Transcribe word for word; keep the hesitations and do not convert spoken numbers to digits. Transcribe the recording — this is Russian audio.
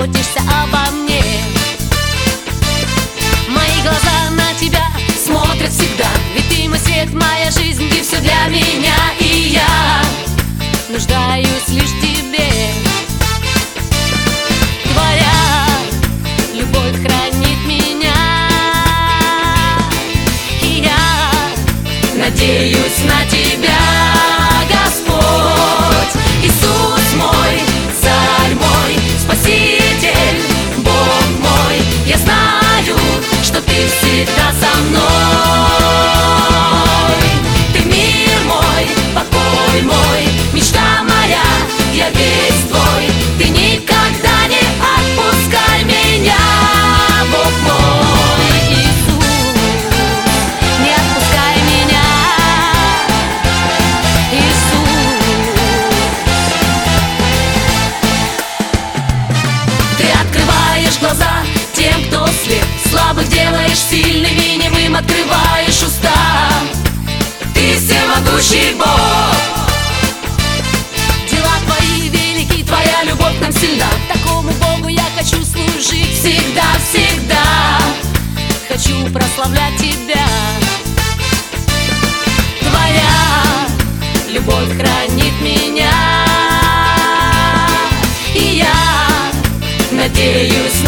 заботишься обо мне. Мои глаза на тебя смотрят всегда, ведь ты мой свет, моя жизнь, ты все для меня. И я нуждаюсь лишь в тебе. Твоя любовь хранит меня, и я надеюсь на тебя, Господь. Иисус мой, Царь мой, Спаситель, Бог мой, я знаю, что ты всегда со мной. Ты мир мой, покой мой, мечта моя, я весь твой. Ты никогда не отпускай меня, Бог мой. Иисус, не отпускай меня, Иисус. Ты открываешь глаза тем, кто слеп, слабых делаешь сильными, немым открываешь уста. Ты всемогущий Бог, дела твои велики, твоя любовь нам сильна. Такому Богу я хочу служить всегда, всегда. Хочу прославлять тебя. Твоя любовь хранит меня, и я надеюсь